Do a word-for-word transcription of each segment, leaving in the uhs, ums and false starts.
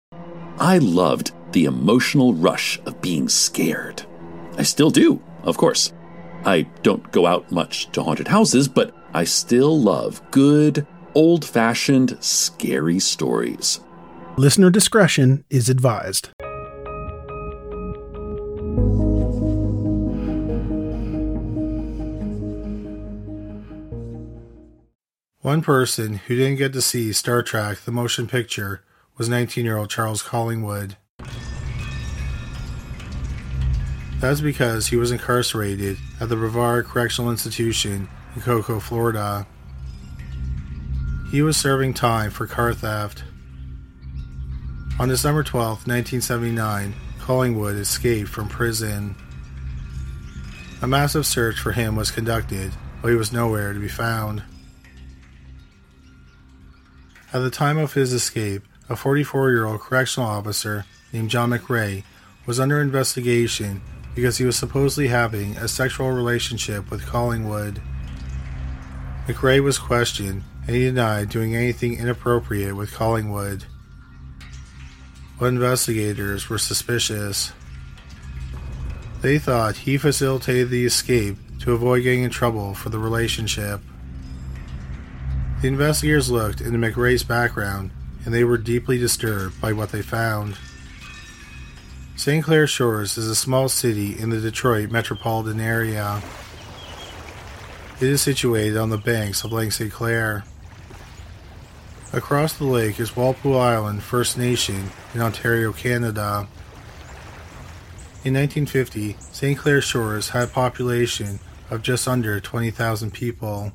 I loved the emotional rush of being scared. I still do, of course. I don't go out much to haunted houses, but I still love good, old-fashioned, scary stories. Listener discretion is advised. One person who didn't get to see Star Trek the motion picture was nineteen-year-old Charles Collingwood. That's because he was incarcerated at the Brevard Correctional Institution in Cocoa, Florida. He was serving time for car theft. On December twelfth, nineteen seventy-nine, Collingwood escaped from prison. A massive search for him was conducted, but he was nowhere to be found. At the time of his escape, a forty-four-year-old correctional officer named John McRae was under investigation because he was supposedly having a sexual relationship with Collingwood. McRae was questioned, and he denied doing anything inappropriate with Collingwood. But investigators were suspicious. They thought he facilitated the escape to avoid getting in trouble for the relationship. The investigators looked into McRae's background, and they were deeply disturbed by what they found. Saint Clair Shores is a small city in the Detroit metropolitan area. It is situated on the banks of Lake Saint Clair. Across the lake is Walpole Island First Nation in Ontario, Canada. In nineteen fifty, Saint Clair Shores had a population of just under twenty thousand people.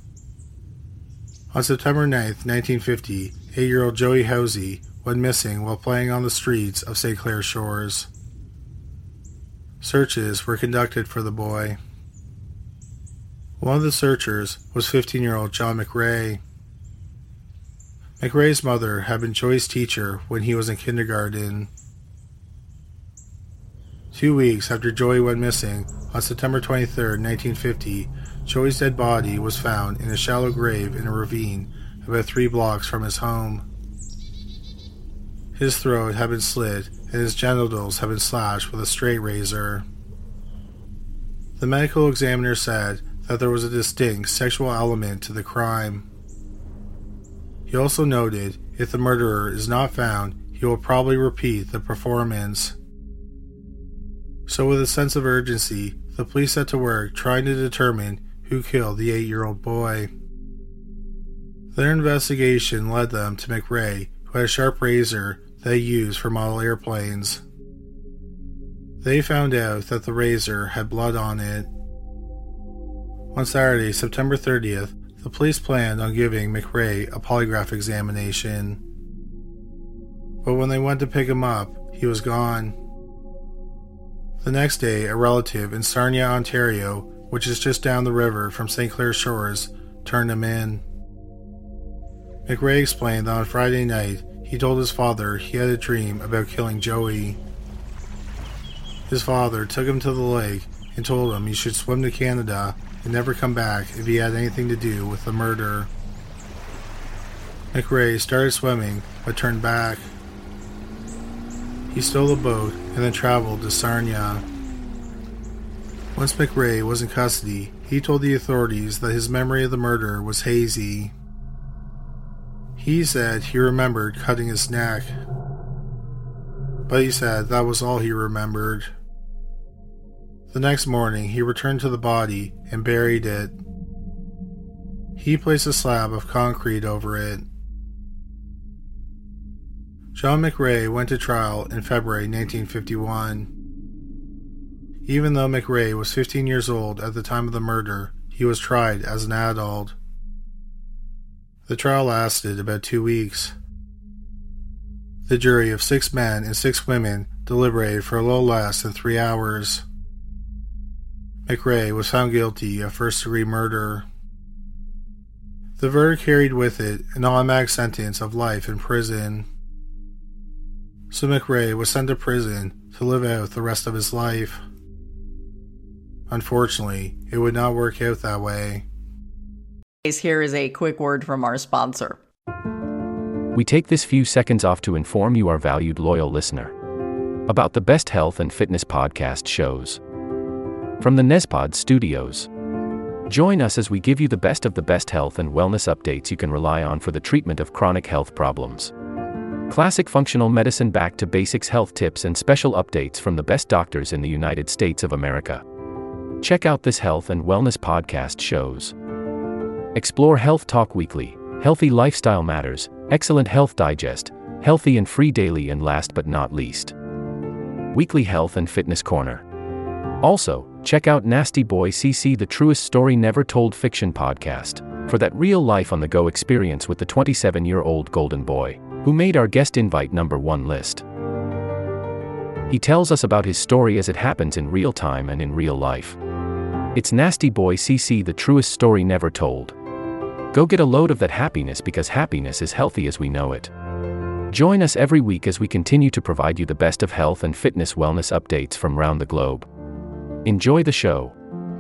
On September ninth, nineteen fifty, eight-year-old Joey Housey went missing while playing on the streets of Saint Clair Shores. Searches were conducted for the boy. One of the searchers was fifteen-year-old John McRae. McRae's mother had been Joey's teacher when he was in kindergarten. Two weeks after Joey went missing, on September twenty-third, nineteen fifty, Joey's dead body was found in a shallow grave in a ravine about three blocks from his home. His throat had been slit and his genitals had been slashed with a straight razor. The medical examiner said that there was a distinct sexual element to the crime. He also noted if the murderer is not found, he will probably repeat the performance. So with a sense of urgency, the police set to work trying to determine who killed the eight-year-old boy. Their investigation led them to McRae, who had a sharp razor they used for model airplanes. They found out that the razor had blood on it. On Saturday, September thirtieth, the police planned on giving McRae a polygraph examination. But when they went to pick him up, he was gone. The next day, a relative in Sarnia, Ontario, which is just down the river from Saint Clair Shores, turned him in. McRae explained that on Friday night, he told his father he had a dream about killing Joey. His father took him to the lake and told him he should swim to Canada and never come back if he had anything to do with the murder. McRae started swimming, but turned back. He stole a boat and then traveled to Sarnia. Once McRae was in custody, he told the authorities that his memory of the murder was hazy. He said he remembered cutting his neck, but he said that was all he remembered. The next morning, he returned to the body and buried it. He placed a slab of concrete over it. John McRae went to trial in February nineteen fifty-one. Even though McRae was fifteen years old at the time of the murder, he was tried as an adult. The trial lasted about two weeks. The jury of six men and six women deliberated for a little less than three hours. McRae was found guilty of first-degree murder. The verdict carried with it an automatic sentence of life in prison. So McRae was sent to prison to live out the rest of his life. Unfortunately, it would not work out that way. Here is a quick word from our sponsor. We take this few seconds off to inform you, our valued loyal listener, about the best health and fitness podcast shows from the Nezpod Studios. Join us as we give you the best of the best health and wellness updates you can rely on for the treatment of chronic health problems. Classic functional medicine back to basics health tips and special updates from the best doctors in the United States of America. Check out this health and wellness podcast shows. Explore Health Talk Weekly, Healthy Lifestyle Matters, Excellent Health Digest, Healthy and Free Daily, and last but not least, Weekly Health and Fitness Corner. Also, check out Nasty Boy C C, the truest story never told fiction podcast, for that real life on the go experience with the twenty-seven-year-old golden boy, who made our guest invite number one list. He tells us about his story as it happens in real time and in real life. It's Nasty Boy C C, the truest story never told. Go get a load of that happiness, because happiness is healthy as we know it. Join us every week as we continue to provide you the best of health and fitness wellness updates from around the globe. Enjoy the show.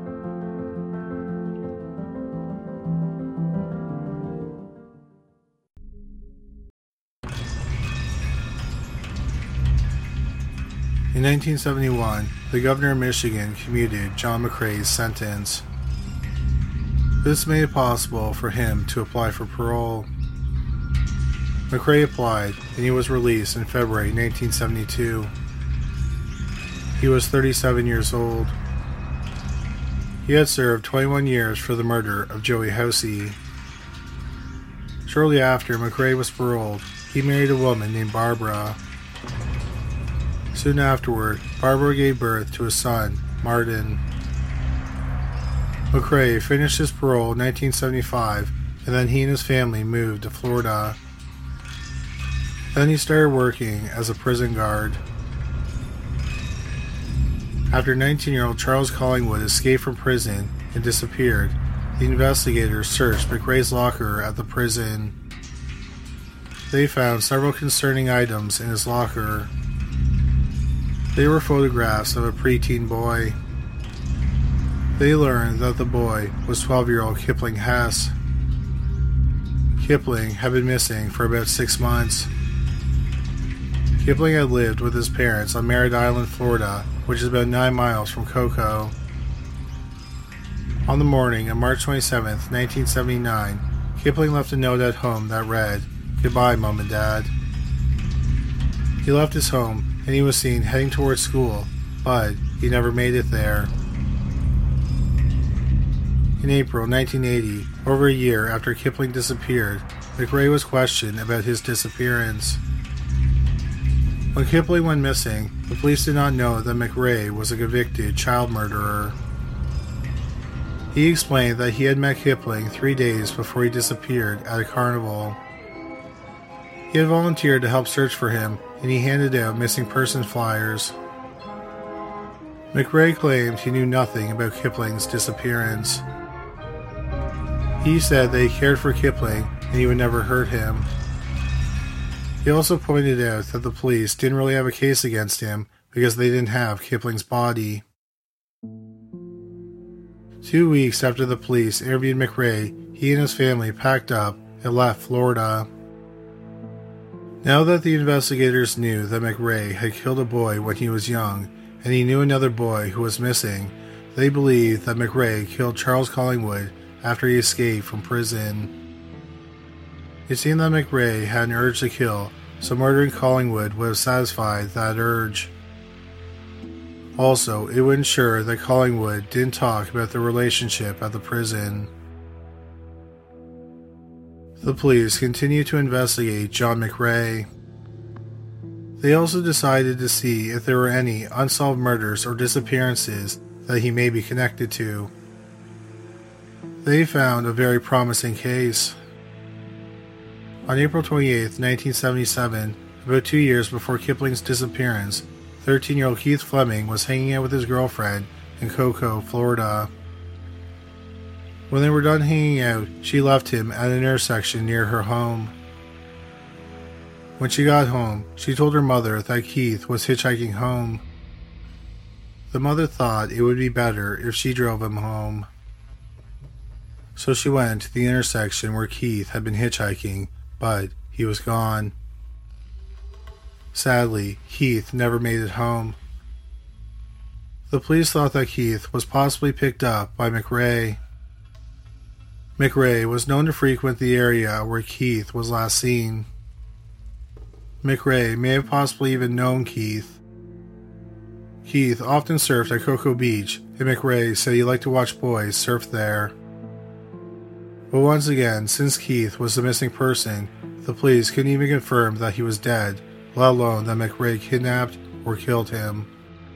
In nineteen seventy-one, the governor of Michigan commuted John McCrae's sentence. This made it possible for him to apply for parole. McCrae applied, and he was released in February nineteen seventy-two. He was thirty-seven years old. He had served twenty-one years for the murder of Joey Housey. Shortly after McCrae was paroled, he married a woman named Barbara. Soon afterward, Barbara gave birth to a son, Martin. McCrae finished his parole in nineteen seventy-five, and then he and his family moved to Florida. Then he started working as a prison guard. After nineteen-year-old Charles Collingwood escaped from prison and disappeared, the investigators searched McCrae's locker at the prison. They found several concerning items in his locker. They were photographs of a preteen boy. They learned that the boy was twelve-year-old Kipling Hess. Kipling had been missing for about six months. Kipling had lived with his parents on Merritt Island, Florida, which is about nine miles from Cocoa. On the morning of March twenty-seventh, nineteen seventy-nine, Kipling left a note at home that read, "Goodbye, Mom and Dad." He left his home and he was seen heading towards school, but he never made it there. In April nineteen eighty, over a year after Kipling disappeared, McCrae was questioned about his disappearance. When Kipling went missing, the police did not know that McCrae was a convicted child murderer. He explained that he had met Kipling three days before he disappeared at a carnival. He had volunteered to help search for him, and he handed out missing persons flyers. McCrae claimed he knew nothing about Kipling's disappearance. He said that he cared for Kipling and he would never hurt him. He also pointed out that the police didn't really have a case against him because they didn't have Kipling's body. Two weeks after the police interviewed McCrae, he and his family packed up and left Florida. Now that the investigators knew that McCrae had killed a boy when he was young, and he knew another boy who was missing, they believed that McCrae killed Charles Collingwood after he escaped from prison. It seemed that McCrae had an urge to kill, so murdering Collingwood would have satisfied that urge. Also, it would ensure that Collingwood didn't talk about their relationship at the prison. The police continued to investigate John McCrae. They also decided to see if there were any unsolved murders or disappearances that he may be connected to. They found a very promising case. On April twenty-eighth, nineteen seventy-seven, about two years before Kipling's disappearance, thirteen-year-old Keith Fleming was hanging out with his girlfriend in Cocoa, Florida. When they were done hanging out, she left him at an intersection near her home. When she got home, she told her mother that Keith was hitchhiking home. The mother thought it would be better if she drove him home. So she went to the intersection where Keith had been hitchhiking, but he was gone. Sadly, Keith never made it home. The police thought that Keith was possibly picked up by McRae. McRae was known to frequent the area where Keith was last seen. McRae may have possibly even known Keith. Keith often surfed at Cocoa Beach, and McRae said he liked to watch boys surf there. But once again, since Keith was the missing person, the police couldn't even confirm that he was dead, let alone that McRae kidnapped or killed him.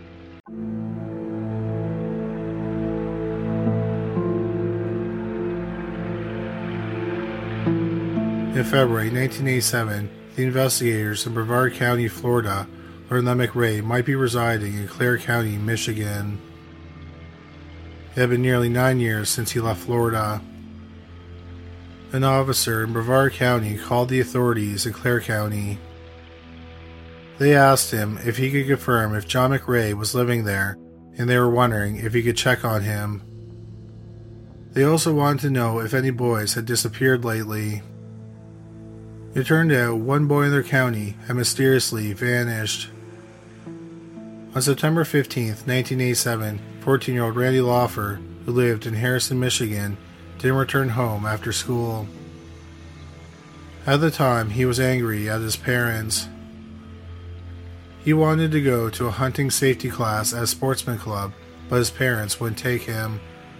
In February nineteen eighty-seven, the investigators in Brevard County, Florida, learned that McRae might be residing in Clare County, Michigan. It had been nearly nine years since he left Florida. An officer in Brevard County called the authorities in Clare County. They asked him if he could confirm if John McRae was living there, and they were wondering if he could check on him. They also wanted to know if any boys had disappeared lately. It turned out one boy in their county had mysteriously vanished. On September fifteenth, nineteen eighty-seven, fourteen-year-old Randy Laufer, who lived in Harrison, Michigan, didn't return home after school. At the time, he was angry at his parents. He wanted to go to a hunting safety class at a sportsman club, but his parents wouldn't take him.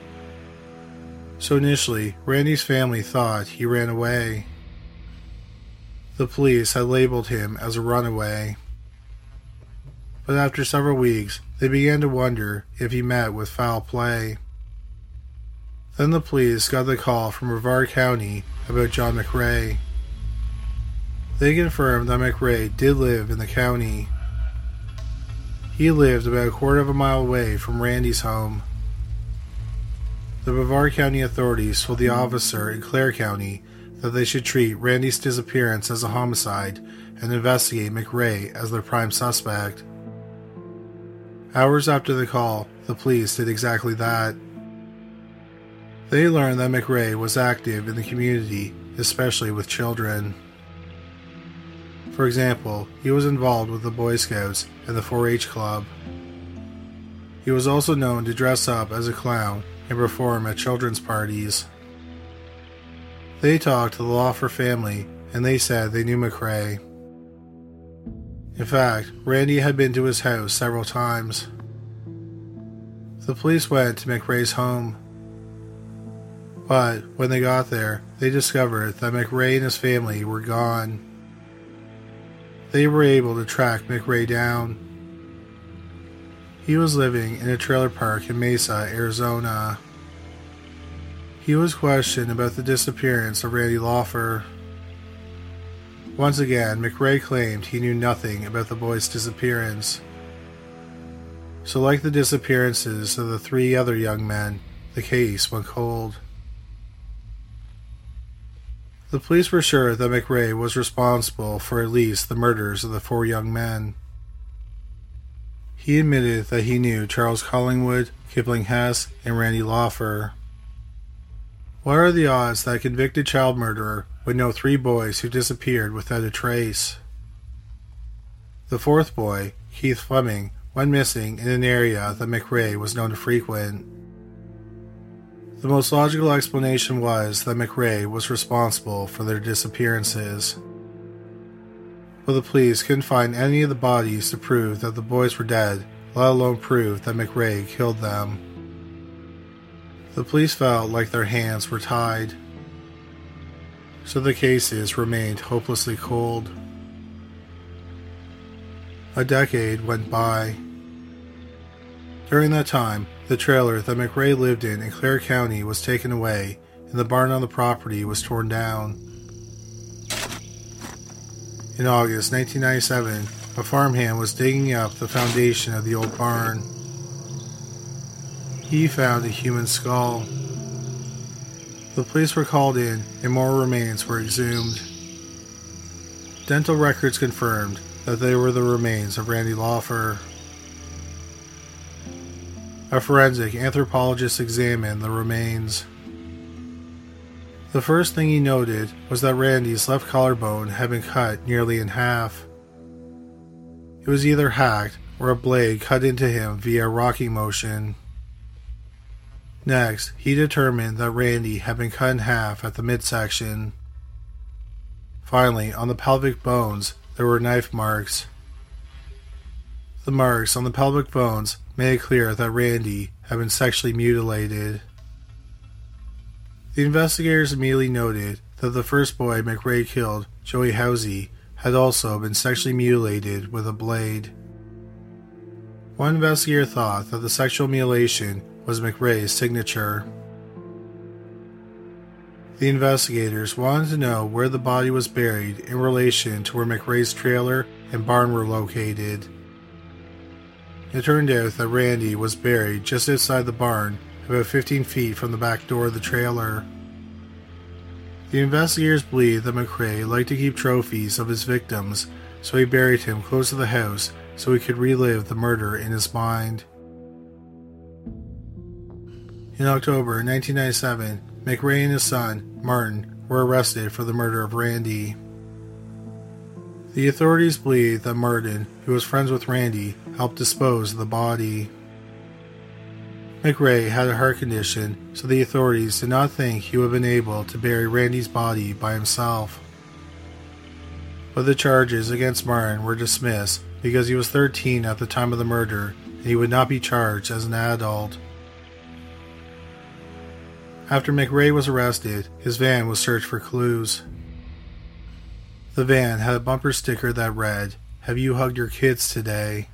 So initially, Randy's family thought he ran away. The police had labeled him as a runaway. But after several weeks, they began to wonder if he met with foul play. Then the police got the call from Brevard County about John McRae. They confirmed that McRae did live in the county. He lived about a quarter of a mile away from Randy's home. The Brevard County authorities told the officer in Clare County that they should treat Randy's disappearance as a homicide and investigate McRae as their prime suspect. Hours after the call, the police did exactly that. They learned that McRae was active in the community, especially with children. For example, he was involved with the Boy Scouts and the four H Club. He was also known to dress up as a clown and perform at children's parties. They talked to the Laufer family, and they said they knew McRae. In fact, Randy had been to his house several times. The police went to McRae's home. But when they got there, they discovered that McRae and his family were gone. They were able to track McRae down. He was living in a trailer park in Mesa, Arizona. He was questioned about the disappearance of Randy Laufer. Once again, McRae claimed he knew nothing about the boy's disappearance. So like the disappearances of the three other young men, the case went cold. The police were sure that McRae was responsible for at least the murders of the four young men. He admitted that he knew Charles Collingwood, Kipling Hess, and Randy Laufer. What are the odds that a convicted child murderer would know three boys who disappeared without a trace? The fourth boy, Keith Fleming, went missing in an area that McRae was known to frequent. The most logical explanation was that McRae was responsible for their disappearances. But the police couldn't find any of the bodies to prove that the boys were dead, let alone prove that McRae killed them. The police felt like their hands were tied. So the cases remained hopelessly cold. A decade went by. During that time, the trailer that McRae lived in in Clare County was taken away, and the barn on the property was torn down. In August nineteen ninety-seven, a farmhand was digging up the foundation of the old barn. He found a human skull. The police were called in, and more remains were exhumed. Dental records confirmed that they were the remains of Randy Laufer. A forensic anthropologist examined the remains. The first thing he noted was that Randy's left collarbone had been cut nearly in half. It was either hacked or a blade cut into him via rocking motion. Next, he determined that Randy had been cut in half at the midsection. Finally, on the pelvic bones, there were knife marks. The marks on the pelvic bones made it clear that Randy had been sexually mutilated. The investigators immediately noted that the first boy McRae killed, Joey Housey, had also been sexually mutilated with a blade. One investigator thought that the sexual mutilation was McRae's signature. The investigators wanted to know where the body was buried in relation to where McRae's trailer and barn were located. It turned out that Randy was buried just outside the barn, about fifteen feet from the back door of the trailer. The investigators believed that McRae liked to keep trophies of his victims, so he buried him close to the house so he could relive the murder in his mind. In October nineteen ninety-seven, McRae and his son, Martin, were arrested for the murder of Randy. The authorities believed that Martin, who was friends with Randy, helped dispose of the body. McRae had a heart condition, so the authorities did not think he would have been able to bury Randy's body by himself. But the charges against Martin were dismissed because he was thirteen at the time of the murder and he would not be charged as an adult. After McRae was arrested, his van was searched for clues. The van had a bumper sticker that read, "Have you hugged your kids today?"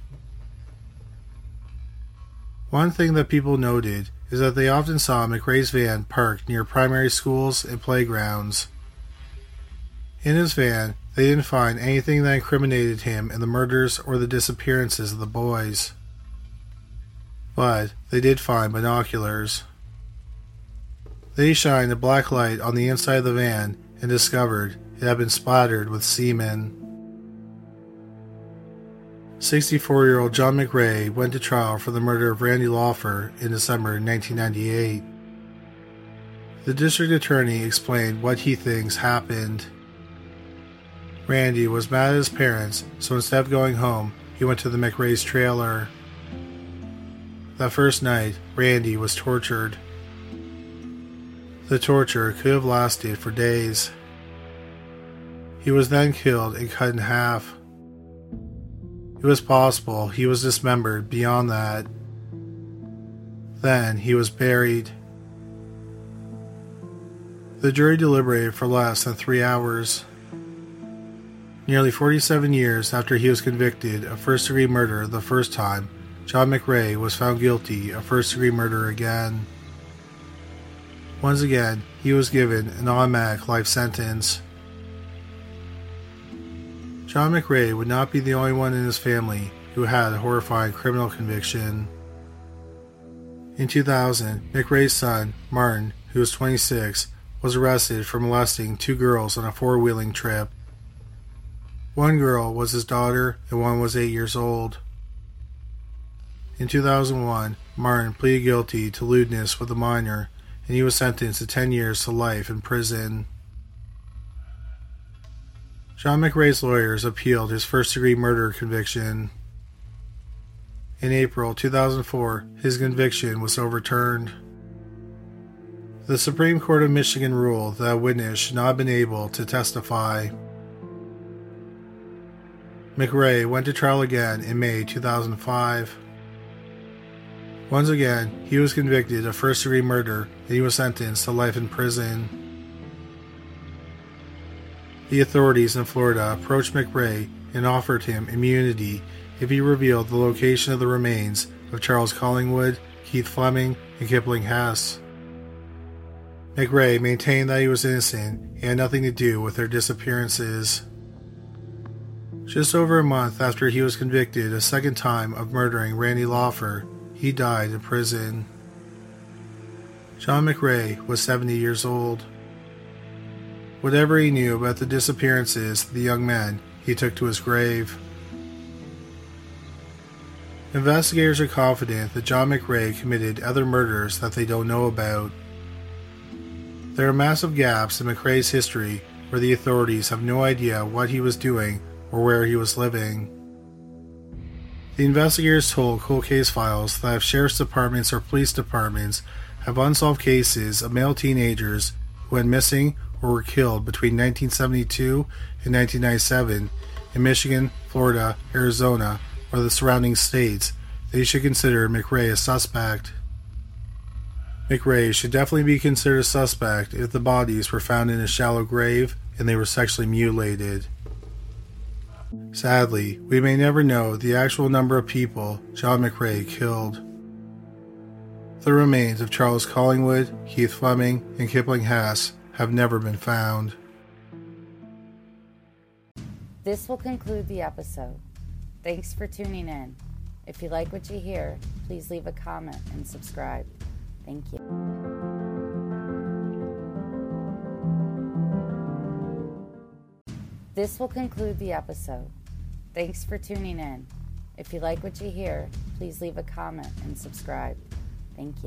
One thing that people noted is that they often saw McRae's van parked near primary schools and playgrounds. In his van, they didn't find anything that incriminated him in the murders or the disappearances of the boys. But they did find binoculars. They shined a black light on the inside of the van and discovered it had been splattered with semen. sixty-four-year-old John McRae went to trial for the murder of Randy Laufer in December nineteen ninety-eight. The district attorney explained what he thinks happened. Randy was mad at his parents, so instead of going home, he went to the McRae's trailer. That first night, Randy was tortured. The torture could have lasted for days. He was then killed and cut in half. It was possible he was dismembered beyond that. Then he was buried. The jury deliberated for less than three hours. Nearly forty-seven years after he was convicted of first-degree murder the first time, John McRae was found guilty of first-degree murder again. Once again, he was given an automatic life sentence. John McRae would not be the only one in his family who had a horrifying criminal conviction. In two thousand, McRae's son, Martin, who was twenty-six, was arrested for molesting two girls on a four-wheeling trip. One girl was his daughter and one was eight years old. In two thousand one, Martin pleaded guilty to lewdness with a minor, and he was sentenced to ten years to life in prison. John McRae's lawyers appealed his first-degree murder conviction. In April two thousand four, his conviction was overturned. The Supreme Court of Michigan ruled that a witness should not have been able to testify. McRae went to trial again in May two thousand five. Once again, he was convicted of first-degree murder and he was sentenced to life in prison. The authorities in Florida approached McRae and offered him immunity if he revealed the location of the remains of Charles Collingwood, Keith Fleming, and Kipling Hess. McRae maintained that he was innocent and had nothing to do with their disappearances. Just over a month after he was convicted a second time of murdering Randy Laufer, he died in prison. John McRae was seventy years old. Whatever he knew about the disappearances of the young men, he took to his grave. Investigators are confident that John McRae committed other murders that they don't know about. There are massive gaps in McRae's history where the authorities have no idea what he was doing or where he was living. The investigators told Cold Case Files that if sheriff's departments or police departments have unsolved cases of male teenagers who went missing or were killed between nineteen seventy-two and nineteen ninety-seven in Michigan, Florida, Arizona, or the surrounding states, they should consider McRae a suspect. McRae should definitely be considered a suspect if the bodies were found in a shallow grave and they were sexually mutilated. Sadly, we may never know the actual number of people John McRae killed. The remains of Charles Collingwood, Keith Fleming, and Kipling Hess have never been found. This will conclude the episode. Thanks for tuning in. If you like what you hear, please leave a comment and subscribe. Thank you. This will conclude the episode. Thanks for tuning in. If you like what you hear, please leave a comment and subscribe. Thank you.